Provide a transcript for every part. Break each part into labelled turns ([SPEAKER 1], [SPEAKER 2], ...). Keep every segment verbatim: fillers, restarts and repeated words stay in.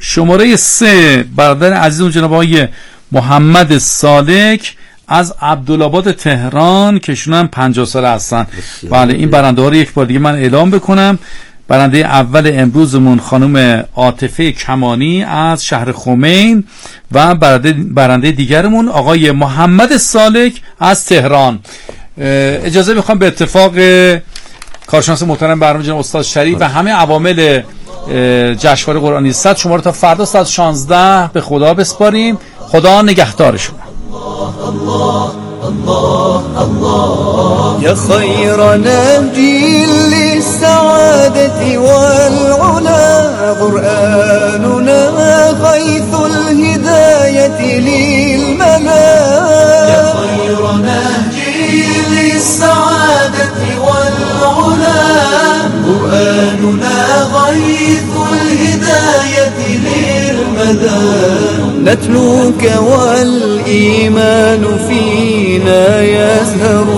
[SPEAKER 1] شماره سه برادر عزیزم جناب آقای محمد سالک از عبدالآباد تهران که ایشون هم پنجاه ساله هستن. بله این برنده ها رو یک بار دیگه من اعلام بکنم. برنده اول امروزمون خانم عاطفه کمانی از شهر خمین و برنده برنده دیگرمون آقای محمد سالک از تهران. اجازه میخوام به اتفاق کارشناس محترم برنامه جناب استاد شریف و همه عوامل جشنواره قرآنی صد شما رو تا فردا ساعت شانزده به خدا بسپاریم. خدا نگهدار شما. الله الله الله
[SPEAKER 2] يا خير نهجي للسعادة والعلا قرآننا غيث الهداية للملا يا خير نهجي للسعادة والعلا قرآننا غيث الهداية للملا نتلوك والإيمان فينا يزهر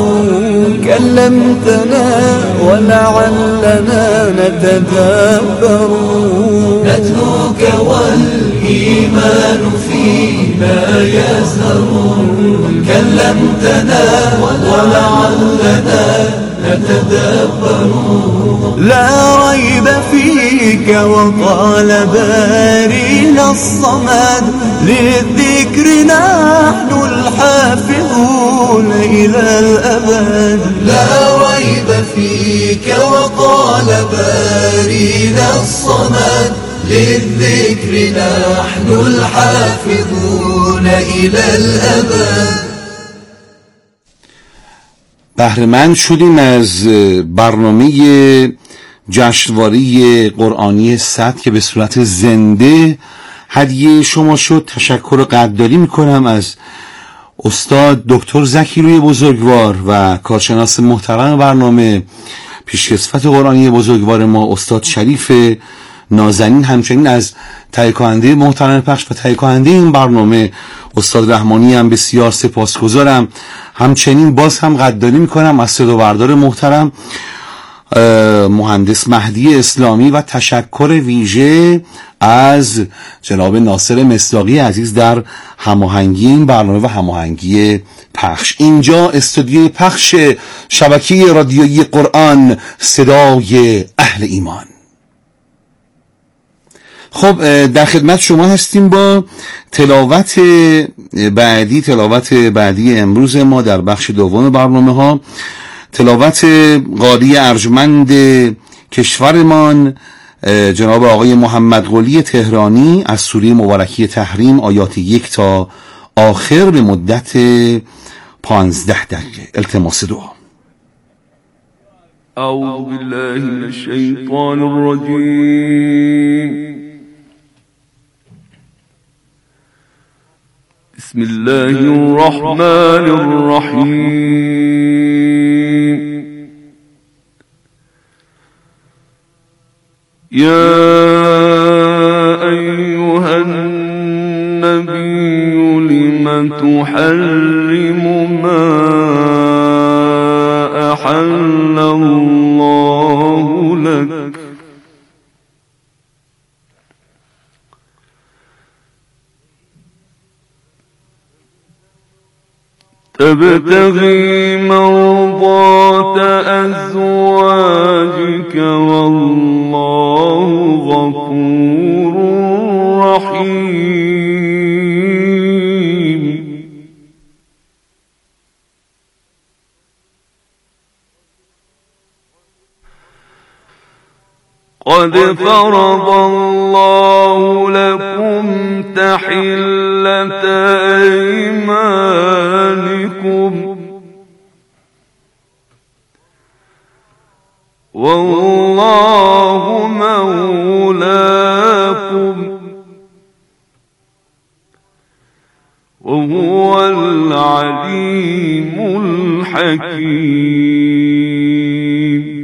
[SPEAKER 2] كلمتنا ولعلنا نتدبر نتلوك والإيمان فينا يزهر كلمتنا ولعلنا نتدبر لا ريب فيك وقال بارينا الصمد للذكر نحن الحافظون إلى الأبد لا ريب فيك وقال بارينا الصمد للذكر نحن الحافظون إلى الأبد.
[SPEAKER 3] بهره‌مند شدیم از برنامه جشنواره قرآنی صد که به صورت زنده هدیه شما شد. تشکر قدردانی میکنم از استاد دکتر زکیروی بزرگوار و کارشناس محترم برنامه پیشکسوت قرآنی بزرگوار ما استاد شریف نازنین، همچنین از تهیه کننده محترم پخش و تهیه کننده این برنامه استاد رحمانی هم بسیار سپاسگزارم. همچنین باز هم قدردانی میکنم از صدا بردار محترم مهندس مهدی اسلامی و تشکر ویژه از جناب ناصر مصداقی عزیز در هماهنگی این برنامه و هماهنگی پخش. اینجا استودیوی پخش شبکه رادیویی قرآن، صدای اهل ایمان. خب در خدمت شما هستیم با تلاوت بعدی تلاوت بعدی امروز ما در بخش دوم برنامه ها، تلاوت قاری ارجمند کشورمان جناب آقای محمد قلی تهرانی از سوره مبارکه تحریم آیات یک تا آخر به مدت پانزده دقیقه. التماس دعا.
[SPEAKER 4] اعوذ بالله من الشیطان الرجیم. بسم الله الرحمن الرحیم. يا أيها النبي لم تحرم ما أحل الله لك تبتغي مرضات أزواجك والله غفور رحيم. قد فرض الله لكم تحلة أيمانكم والله مولاكم وهو العليم الحكيم.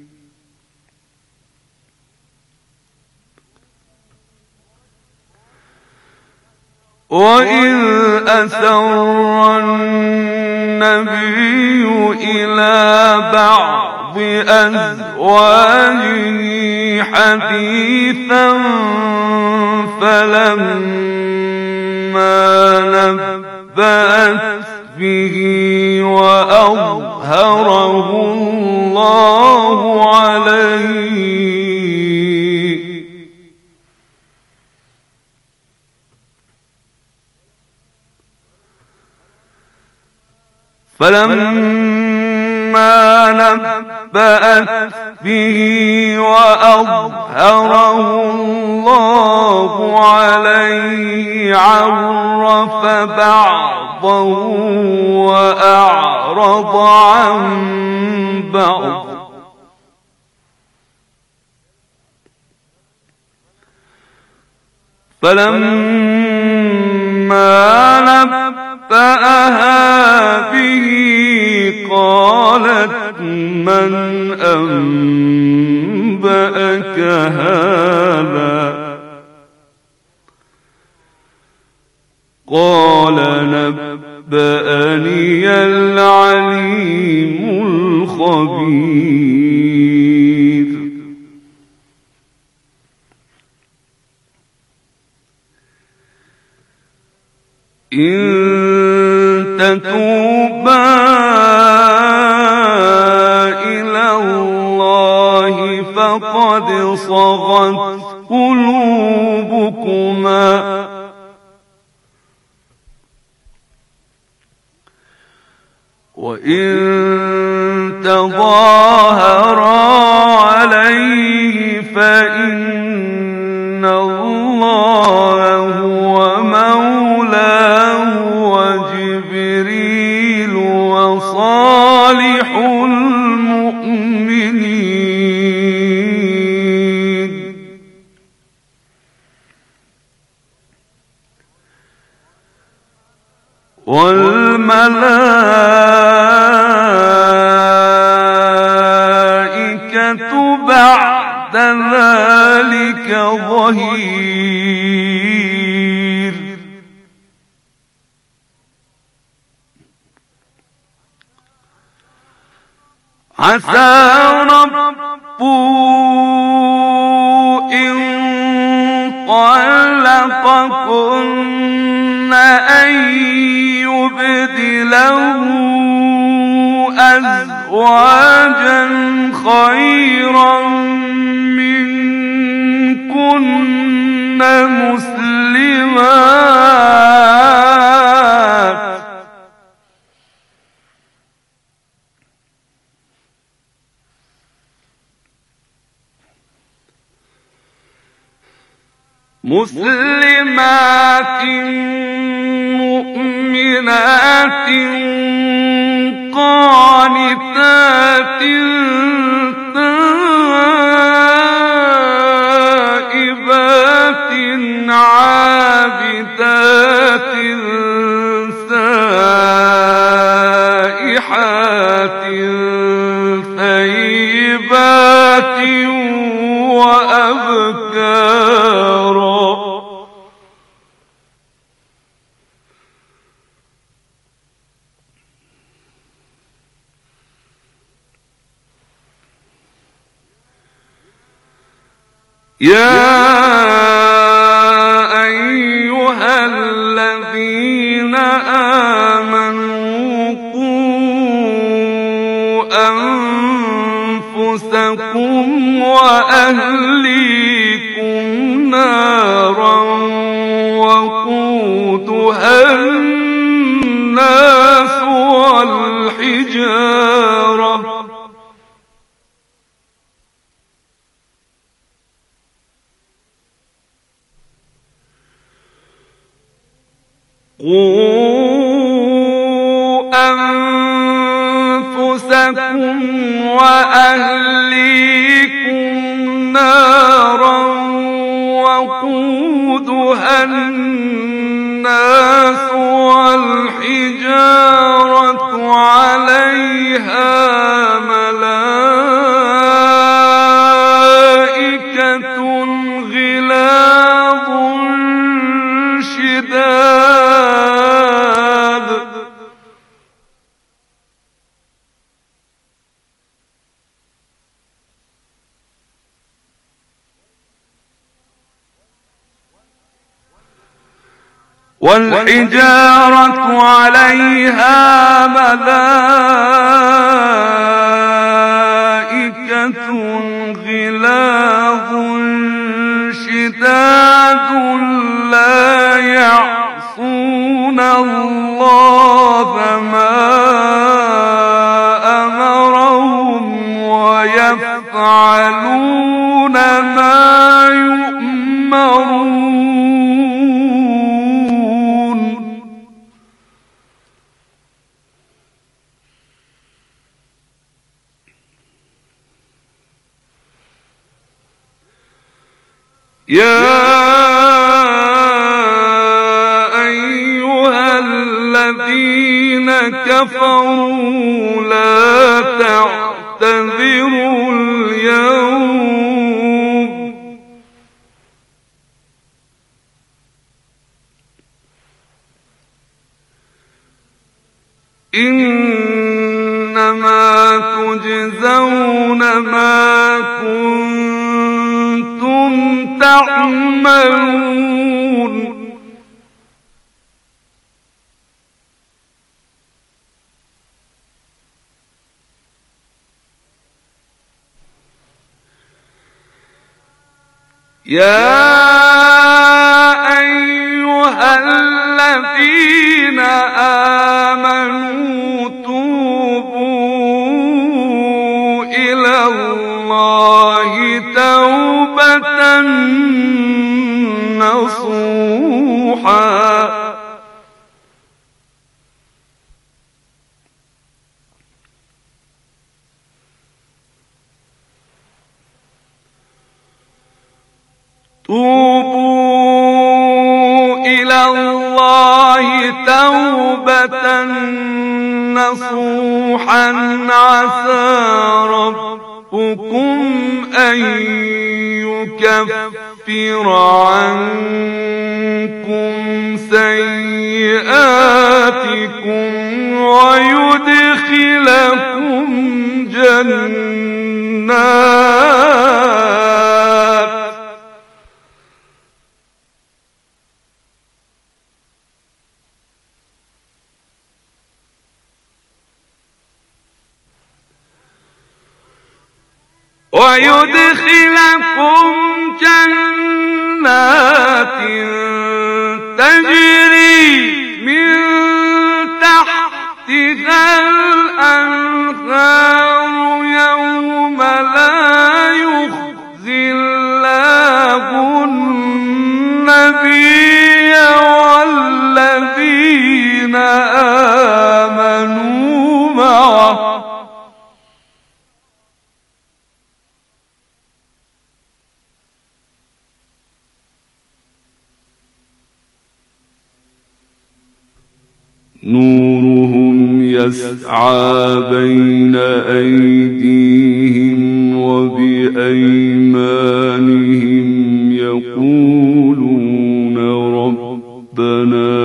[SPEAKER 4] وإذ أسر النبي إلى بعض أزواجه حديثا فلما نبأت به وأظهره الله عليه فلما نبأت به وأظهره الله عليه عرف بعضه وأعرض عن بعض فلما نبأها به قالت من أنبأك هذا قال نبأني العليم الخبير إن تتوبا إلى الله فقد صغت قلوبكما وإن تظاهرا عليه فإن الله هو مولاه وجبريل وصالح المؤمنين والملائكة بعد ذلك ظهير عسى ربه إن طلقكن أن يبدله أزواجا خيرا منكن مسلمات مسلمات مؤمنات قانتات تائبات عابدات سائحات ثيبات وأبكارا يا أيها الذين آمنوا قوا أنفسكم وأهليكم نارا وقودها الناس والحجارة قوا أنفسكم وأهليكم نارا وقودها الناس والحجارة عليها ملائكة غلاظ شداد والحجارة عليها ملائكة غلاظ شداد لا يعصون الله ما أمرهم ويفعلون ما يؤمرون. يا أيها الذين كفروا لا تعتذروا اليوم إنما تجزون ما كنتم تعملون. يا أيها الذين آمنوا توبوا إلى الله توبة نصوحا توبوا إلى الله توبة نصوحا عسى ربكم أن يكفر عنكم سيئاتكم ويدخلكم جنات ويدخلكم جنات تجري من تحتها الأنهار يوم لا يخزي الله النبي والذين آمنوا معه نورهم يسعى بين أيديهم وبأيمانهم يقولون ربنا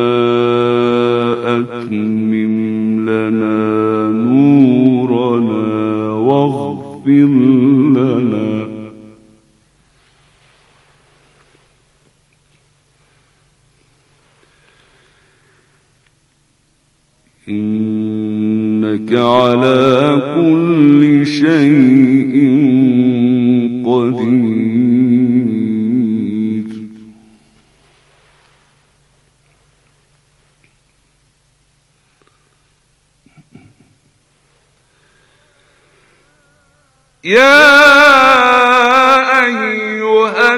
[SPEAKER 4] أتمم لنا نورنا واغفر لنا إنك على كل شيء قدير. يا أيها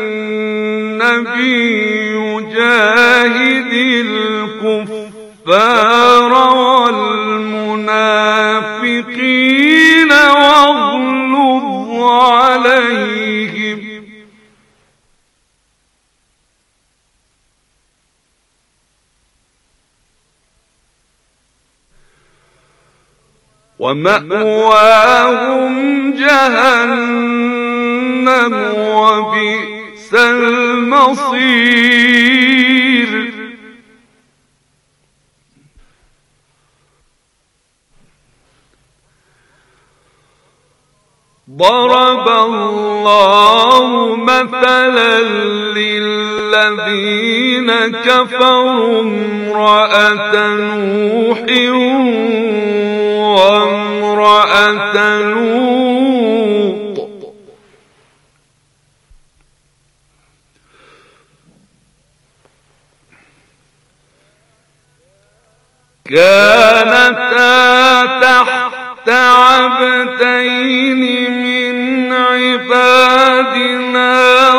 [SPEAKER 4] النبي جاهد الكفار والمنافقين واغلظ عليهم ومأواهم جهنم وبئس المصير. ضرب الله مثلا للذين الذين كفروا امرأة نوح وامرأة لوط كانتا تحت عبدين من عبادنا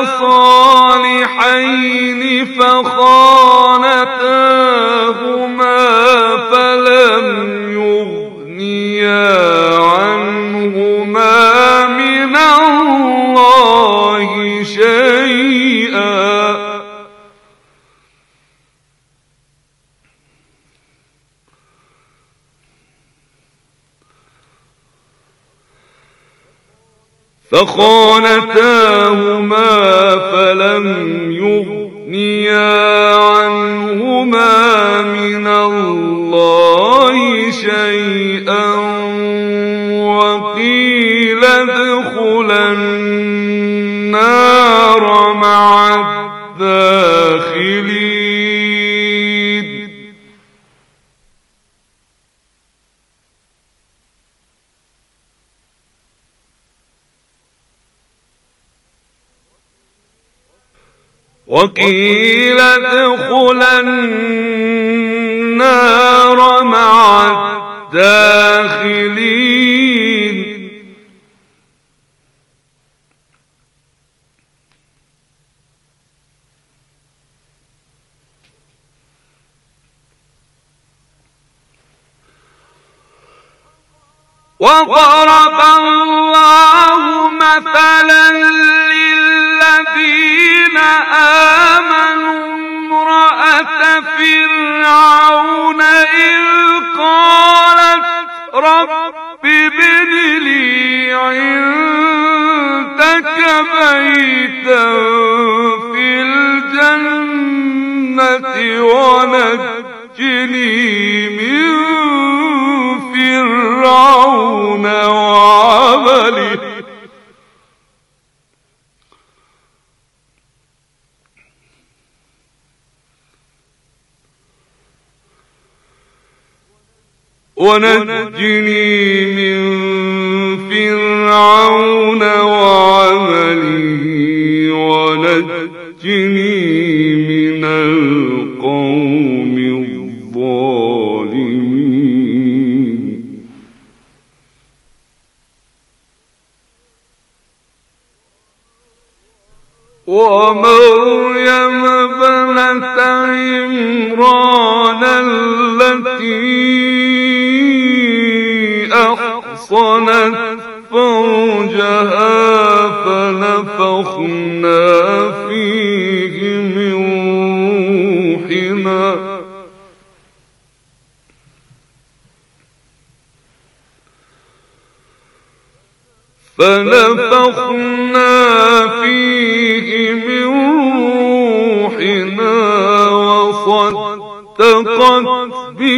[SPEAKER 4] صالحين فخانتاهما فلم يغنيا عنهما من الله شيئا فخانتاهما فلم يغنيا عنهما من الله شيئا وقيل ادخلا النار مع الداخلين وقيل ادخلا النار مع الداخلين وضرب الله مثلا للذين آمنوا امرأة فرعون إذ قالت رب ابن لي عندك بيتا في الجنة ونجني من فرعون وعمله ونجني من فرعون وعمله ونجني من القوم الظالمين ومريم ابنة عمران التي أحصنت فرجها فنفخنا فيه من روحنا فنفخنا فيه من روحنا وصدقت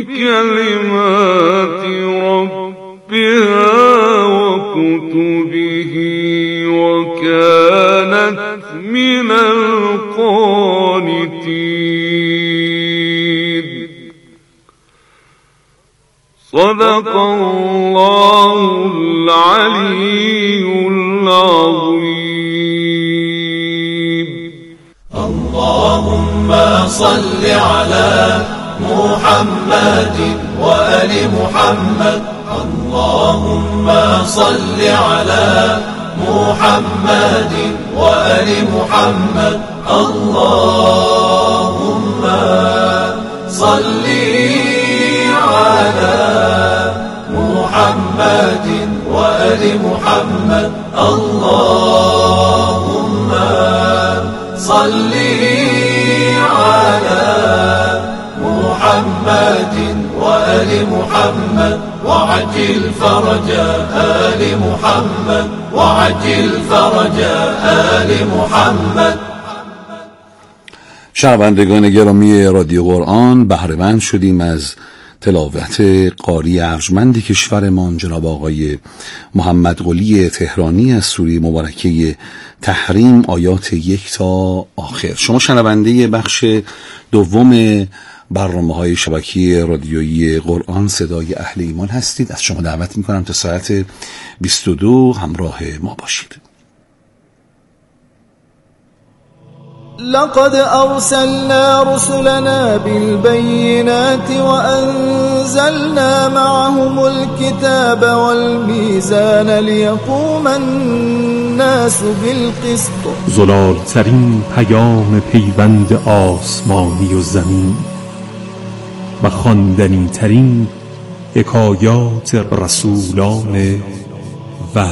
[SPEAKER 4] بكلمات ربها وكتبه وكانت من القانتين. صدق الله العلي العظيم.
[SPEAKER 2] اللهم صل على محمد وآل محمد. اللهم صل على محمد وآل محمد. اللهم صل على محمد وآل محمد. اللهم صل على محمد وآل محمد وعجل فرج آل محمد وعجل فرج آل محمد.
[SPEAKER 3] شنوندگان گرامی رادیو قرآن، بهره‌مند شدیم از تلاوت قاری ارجمند کشورمان جناب آقای محمد قلی تهرانی از سوره مبارکه تحریم آیات یک تا آخر. شما شنونده بخش دوم برنامه‌های شبکه رادیویی قرآن صدای اهل ایمان هستید. از شما دعوت می‌کنم تا ساعت بیست و دو همراه ما باشید.
[SPEAKER 5] لقد أرسلنا رسلنا بالبينات وأنزلنا معهم الكتاب والميزان ليقوم الناس بالقسط.
[SPEAKER 6] زلال ترین پیام پیوند آسمانی و زمین و خواندنی ترین حکایات رسولان وحی.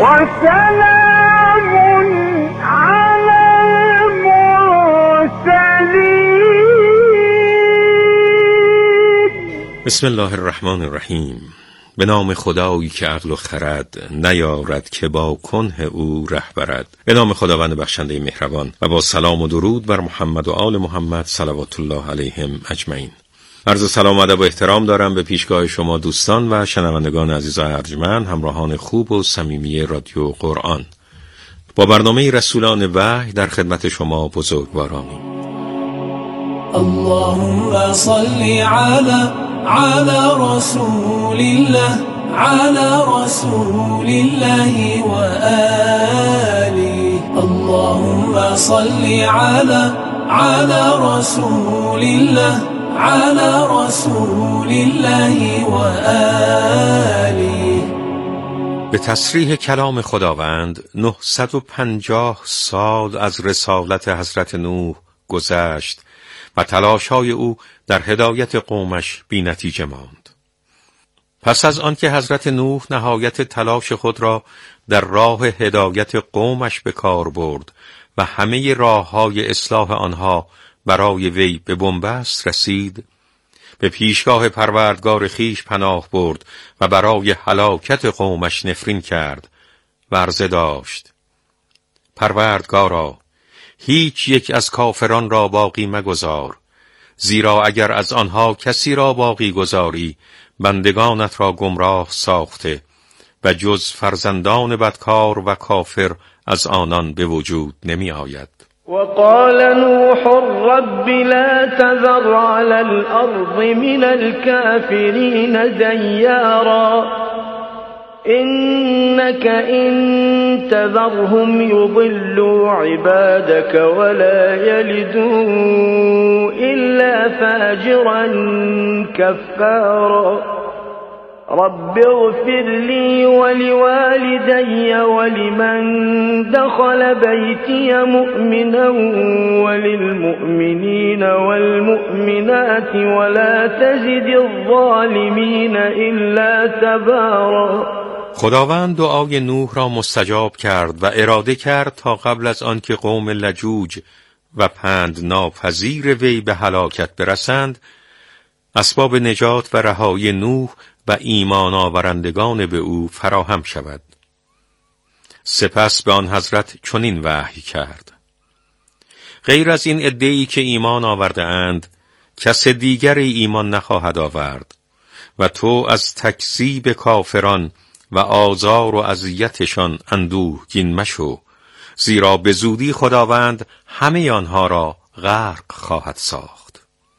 [SPEAKER 7] بسم الله الرحمن الرحیم. به نام خدایی که عقل و خرد نیارد که با کنه او ره برد. به نام خداوند بخشنده مهربان و با سلام و درود بر محمد و آل محمد صلوات الله علیهم اجمعین. عرض سلام و ادب و احترام دارم به پیشگاه شما دوستان و شنوندگان عزیز و ارجمند، همراهان خوب و صمیمی رادیو قرآن. با برنامه رسولان وحی در خدمت شما بزرگوارانیم.
[SPEAKER 2] اللهم صل على على رسول الله على رسول الله وآله. اللهم صل على على رسول الله على رسول الله وآله.
[SPEAKER 7] به تصریح کلام خداوند نهصد و پنجاه سال از رسالت حضرت نوح گذشت و تلاش‌های او در هدایت قومش بی نتیجه ماند. پس از آنکه حضرت نوح نهایت تلاش خود را در راه هدایت قومش به کار برد و همه راه‌های اصلاح آنها برای وی به بنبست رسید، به پیشگاه پروردگار خیش پناه برد و برای هلاکت قومش نفرین کرد و عرضه داشت: پروردگارا، هیچ یک از کافران را باقی مگذار، زیرا اگر از آنها کسی را باقی گذاری بندگانت را گمراه ساخته و جز فرزندان بدکار و کافر از آنان به وجود نمی آید.
[SPEAKER 8] وقال نوح رب لا تذر على الأرض من الكافرين ديارا إنك إن تذرهم يضلوا عبادك ولا يلدوا إلا فاجرا كفارا رب اغفر لي ولوالدي ولمن دخل بيتي مؤمنا وللمؤمنين والمؤمنات ولا تزد الظالمين إلا تبارا.
[SPEAKER 7] خداوند دعای نوح را مستجاب کرد و اراده کرد تا قبل از آنکه قوم لجوج و پند ناپذیر وی به هلاکت برسند، اسباب نجات و رهایی نوح و ایمان آورندگان به او فراهم شود. سپس به آن حضرت چنین وحی کرد: غیر از این عده‌ای که ایمان آورده اند کس دیگری ایمان نخواهد آورد و تو از تکذیب کافران و آزار و اذیتشان اندوهگین مشو، زیرا به زودی خداوند همه آنها را غرق خواهد ساخت.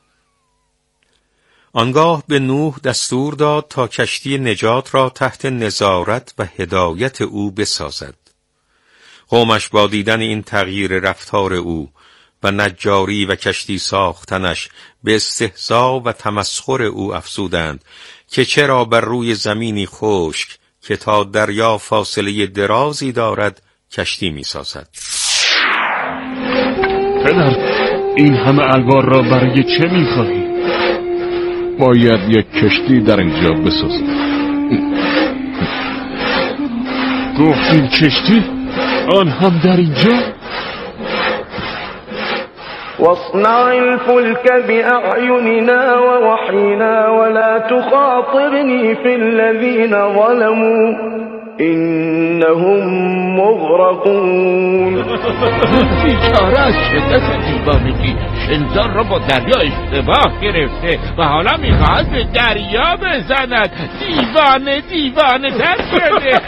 [SPEAKER 7] آنگاه به نوح دستور داد تا کشتی نجات را تحت نظارت و هدایت او بسازد. قومش با دیدن این تغییر رفتار او و نجاری و کشتی ساختنش به استهزا و تمسخر او افزودند که چرا بر روی زمینی خشک که تا دریا فاصله درازی دارد کشتی می سازد.
[SPEAKER 9] پدر، این همه الوار را برای چه می خواهی؟ باید یک کشتی در اینجا بسازم. گفتین کشتی؟ آن هم در اینجا؟
[SPEAKER 8] واصنع الفلك بأعيننا ووحينا ولا تخاطبني في الذين ظلموا إنهم مغرقون.
[SPEAKER 10] بیچاره از شدت دیوانگی شنزار را با دریا اشتباه گرفته و حالا میخواهد به دریا بزند. دیوانه دیوانه تر شده.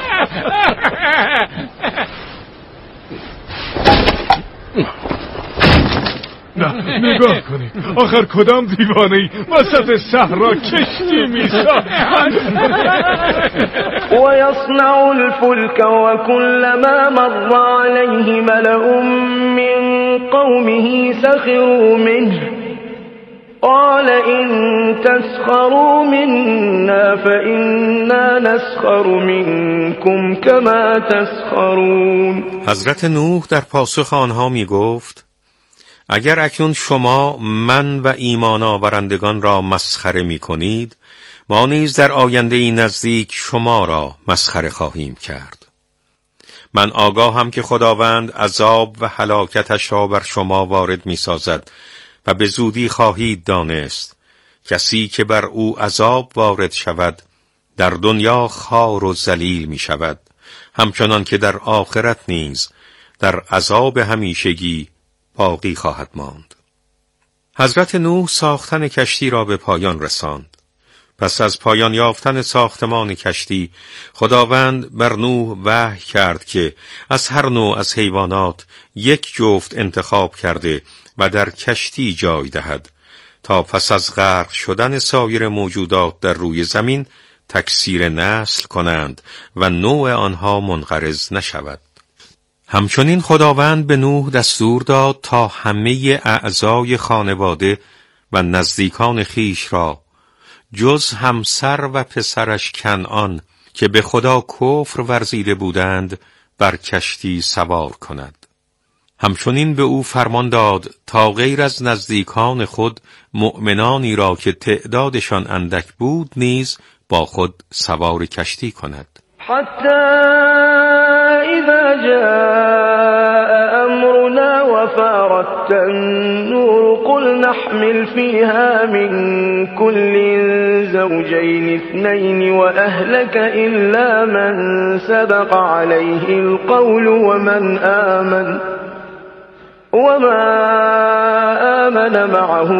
[SPEAKER 9] نه نگاه کنید، آخر کدام دیوانه‌ای وسط صحرا کشتی میسازد
[SPEAKER 8] و یصنع الفلک و كلما مر علیه ملأ من قومه سخروا منه قال إن تسخروا منا فإنا نسخر منكم كما تسخرون.
[SPEAKER 7] حضرت نوح در پاسخ آنها می گفت اگر اکنون شما من و ایمان آورندگان را مسخره می کنید، ما نیز در آینده ای نزدیک شما را مسخره خواهیم کرد. من آگاهم که خداوند عذاب و هلاکتش را بر شما وارد می سازد و به زودی خواهید دانست کسی که بر او عذاب وارد شود در دنیا خوار و ذلیل می شود، همچنان که در آخرت نیز در عذاب همیشگی باقی خواهد ماند. حضرت نوح ساختن کشتی را به پایان رساند. پس از پایان یافتن ساختمان کشتی، خداوند بر نوح وحی کرد که از هر نوع از حیوانات یک جفت انتخاب کرده و در کشتی جای دهد تا پس از غرق شدن سایر موجودات در روی زمین تکثیر نسل کنند و نوع آنها منقرض نشود. همچنین خداوند به نوح دستور داد تا همه اعضای خانواده و نزدیکان خیش را جز همسر و پسرش کنعان که به خدا کفر ورزیده بودند بر کشتی سوار کند. همچنین به او فرمان داد تا غیر از نزدیکان خود مؤمنانی را که تعدادشان اندک بود نیز با خود سوار کشتی کند.
[SPEAKER 8] حتی اذا جاء امرنا وفارت النور قل نحمل فيها من كل زوجين اثنين وأهلك إلا من سبق عليه القول ومن آمن وما آمن معه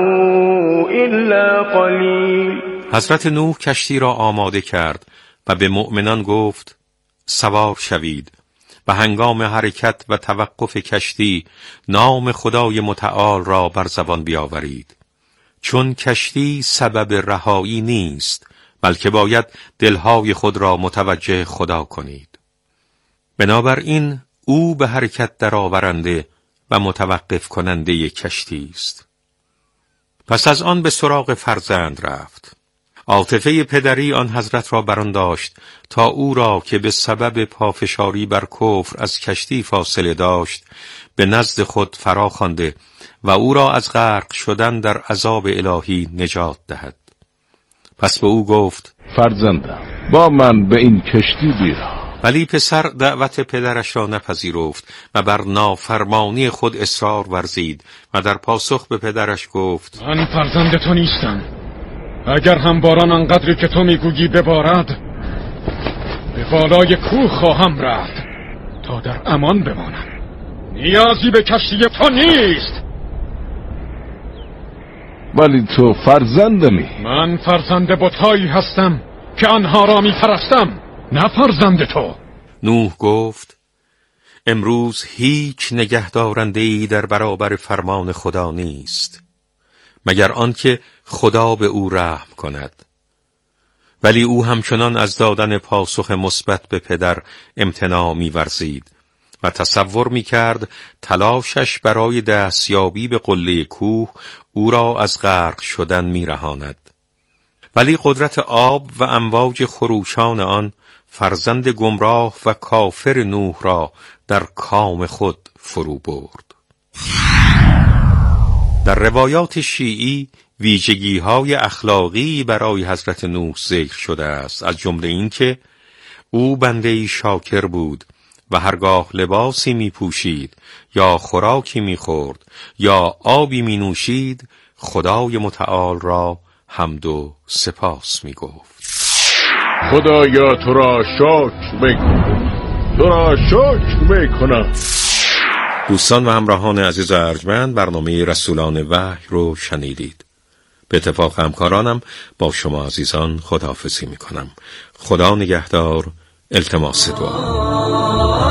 [SPEAKER 8] إلا قليل.
[SPEAKER 7] حضرت نوح کشتی را آماده کرد و به مؤمنان گفت سوار شوید و هنگام حرکت و توقف کشتی نام خدای متعال را بر زبان بیاورید، چون کشتی سبب رهایی نیست بلکه باید دلهای خود را متوجه خدا کنید. بنابراین او به حرکت درآورنده و متوقف کننده کشتی است. پس از آن به سراغ فرزند رفت. عاطفه پدری آن حضرت را بران داشت تا او را که به سبب پافشاری بر کفر از کشتی فاصله داشت به نزد خود فرا خوانده و او را از غرق شدن در عذاب الهی نجات دهد. پس به او گفت
[SPEAKER 9] فرزندم با من به این کشتی بیا.
[SPEAKER 7] ولی پسر دعوت پدرش را نپذیرفت و بر نافرمانی خود اصرار ورزید و در پاسخ به پدرش گفت
[SPEAKER 9] من فرزند تو نیستم. اگر هم باران آنقدری که تو میگویی ببارد به بالای کوه خواهم رفت تا در امان بمانم. نیازی به کشتی تو نیست. ولی تو فرزندمی. من فرزند بتایی هستم که آنها را میپرستم، نه فرزند تو.
[SPEAKER 7] نوح گفت امروز هیچ نگهدارنده‌ای در برابر فرمان خدا نیست مگر آنکه خدا به او رحم کند. ولی او همچنان از دادن پاسخ مثبت به پدر امتناع می‌ورزید و تصور می‌کرد تلاشش برای دستیابی به قله کوه او را از غرق شدن می‌رهاند. ولی قدرت آب و امواج خروشان آن فرزند گمراه و کافر نوح را در کام خود فرو برد. در روایات شیعی ویژگی‌های اخلاقی برای حضرت نوح ذکر شده است، از جمله اینکه او بنده‌ای شاکر بود و هرگاه لباسی می پوشید یا خوراکی می خورد یا آبی می نوشید خدای متعال را حمد و سپاس می گفت.
[SPEAKER 9] خدایا تو را شکر میکنم، تو را شکر میکنم.
[SPEAKER 7] دوستان و همراهان عزیز و ارجمند، برنامه رسولان وحی رو شنیدید. به اتفاق همکارانم با شما عزیزان خداحافظی میکنم. خدا نگهدار. التماس دعا.